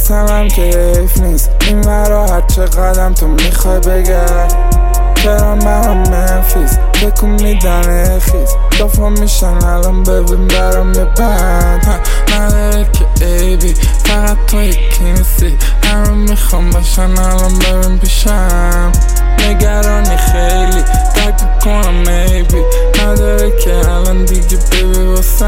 مثلا که حیف نیست این ورا هر چه قدم تو میخوای بگرد چرا منم منفیس بکن میدن خیز دفعه میشن الان ببین برام یه بند نداره که ایبی فقط تو یکی نیستی همه میخوام باشن الان ببین پیشم نگرانی خیلی درک میکنم میبی نداره که الان دیگه ببی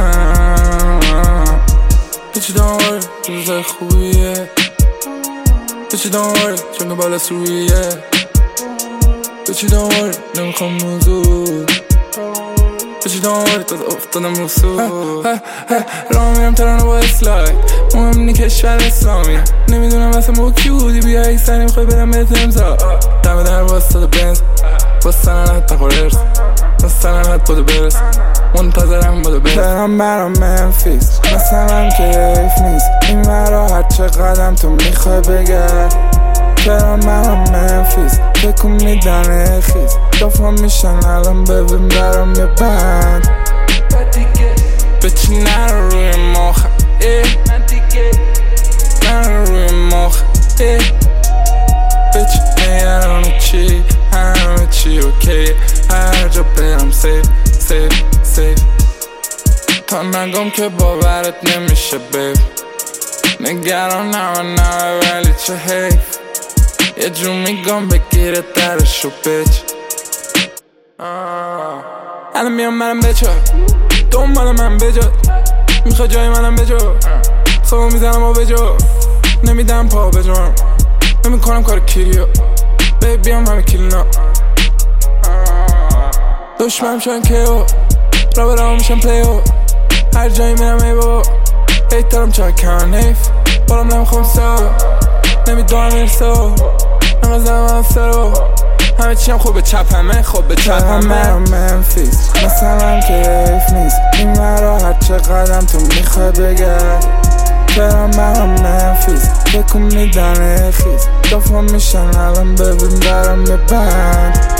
واسم Bitch don't worry روزای خوبیه Bitch don't worry چون بالا سرویه Bitch don't worry نمیخوام موضوع Bitch don't worry تازه افتادم رسول راه میرم ترانه با اسلای مهم نی کشور اسلامی نمیدونم اصلا با کی بودی بیایی سری میخوای برم بهت امضا دم در واسطاد بنز واسطن حتی خوررس واسطن حتی بوده برس منتظرم بوده برس برم منفیس مثلا که حیف نیست این ورا هر چه قدم تو میخوای بگرد چرا منم منفیس بکن میدن خیز دفعه میشن الان ببین برام یه بند بچی نرو روی مخ نرو روی مخ بچی نگرانو چی همه چی اوکی هر جا برم سیف تا نگم که باورت نمیشه بیب نگران نمه ولی چه حیف یه جو میگم بگیره درشو بیچ الان میام منم بچه دنبال من بجا میخوای جای منم بجا صبح میزنم و بجا نمیدم پا بجام نمیکنم کار کیریو بیام همه کلینا دشمنم شن کهو را برام میشم پلیو هر جایی میرم ای بابا ایتارم چه کن حیف بارم نمیخوام سو نمیدونم ارسو نمازم هم سرو همه چیم خوبه چپ همه خوبه چپ همه منفیس مثلا که حیف نیست این ورا هر چه قدم تو میخوای بگرد چرا منم منفیس بکن میدن خیز دفعه میشن الان ببین برام یه بند